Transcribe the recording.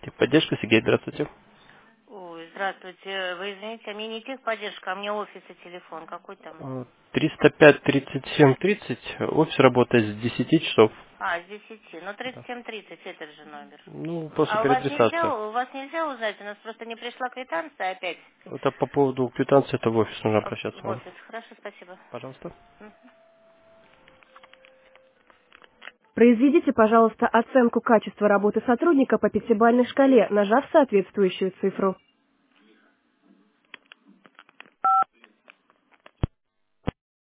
Техподдержка, Сергей, здравствуйте. Ой, здравствуйте. Вы извините, а мне не техподдержка, а мне офис и телефон. Какой там? 305-37-30, офис работает с 10 часов. А, с 10. Ну, Да. 3730, этот же номер. Ну, просто А переадресация. у вас нельзя узнать? У нас просто не пришла квитанция опять Это по поводу квитанции, это в офис нужно обращаться в вам. офис. Хорошо, спасибо. Пожалуйста. Произведите, пожалуйста, оценку качества работы сотрудника по пятибалльной шкале, нажав соответствующую цифру.